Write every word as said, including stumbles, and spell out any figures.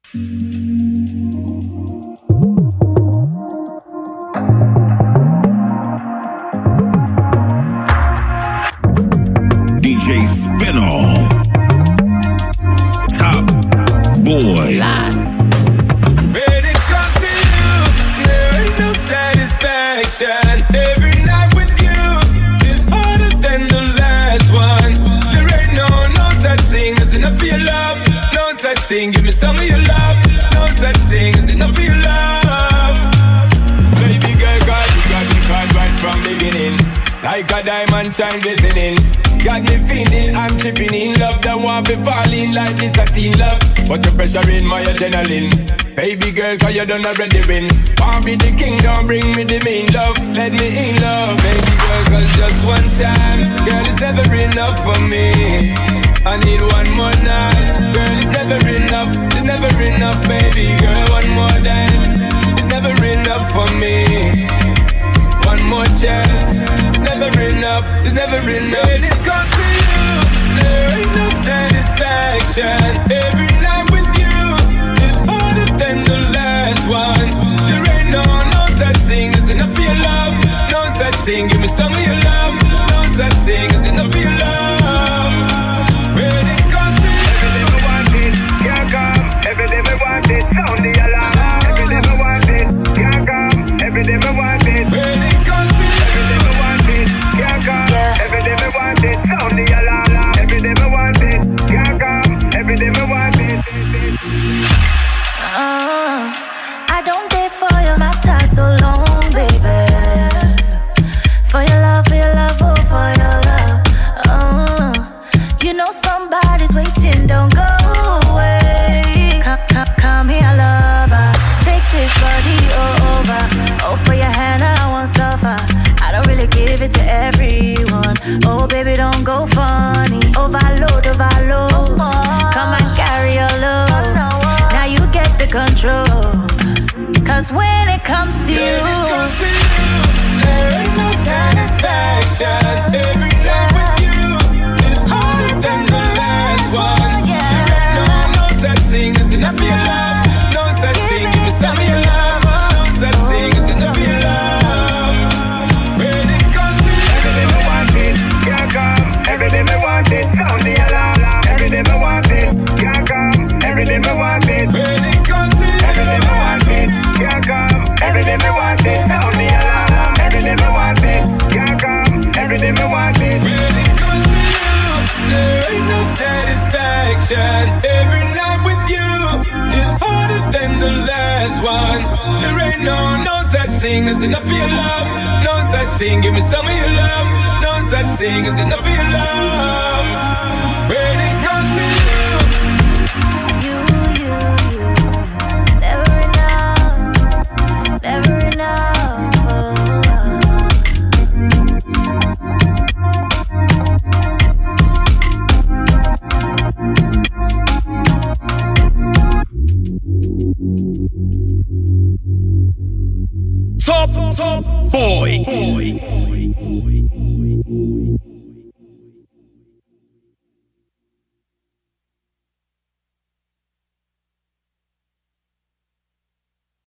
D J Spinall, Top Boy. When it comes to you, there ain't no satisfaction. Every night with you is harder than the last one. There ain't no, no such thing as enough for your love. No such thing, give me some of your love. No such thing as enough for your love. Baby girl, God, you got me caught right from beginning. Like a diamond shine glistening. Got me feeling I'm tripping in love. That want me falling like this a teen love. But the pressure in my adrenaline. Baby girl, cause you done already win. Want me the king, don't bring me the main love. Let me in love. Baby girl, cause just one time, girl, it's never enough for me. I need one more night. Girl, it's never enough. It's never enough, baby girl. One more dance. It's never enough for me. One more chance. It's never enough. It's never enough. When it comes to you, there ain't no satisfaction. Every night with you is harder than the last one. There ain't no, no such thing as enough for your love. No such thing, give me some of your love. No such thing as enough for your love. When it comes to you, every day we want it, can't come. Every day we want it, sound the alarm. Every day we want it, can't come. Every day we want it. When it comes to you, every day we want it, can't come. Every day we want it, sound the alarm. Every day we want it, can't come. Every day we want it. Uh, I don't wait for your matter so long, baby. For your love, for your love, oh, for your love. Uh, you know somebody's waiting, don't go away. Come, come, come here, lover. Take this body over. Oh, for your hand, I won't suffer. I don't really give it to everyone. Oh, baby, don't go funny. Overload, overload. Come and carry your load. Now you get the control. Cause when it comes to you, when it comes to you, there ain't no satisfaction. Every night with you is harder than the last one. There ain't no, no such thing as enough for your love. No such thing, give me some of your love. No such thing as enough for your love. When it comes to you, every day we want it, can't come. Every day we want it, sound the alarm. Every day we want it, can't come. Every day we want it. When it comes to you, every day we want it, can't come. Every day we want it, sound the alarm. Every day we want it, can't come. Every day we want it. When it comes to you, there ain't no satisfaction. Every night with you is harder than the last one. There ain't no, no such thing as enough for your love. No such thing, give me some of your love. No such thing as enough for your love. When it comes to you, you, you, you, never enough, never enough. Top, top boy. boy.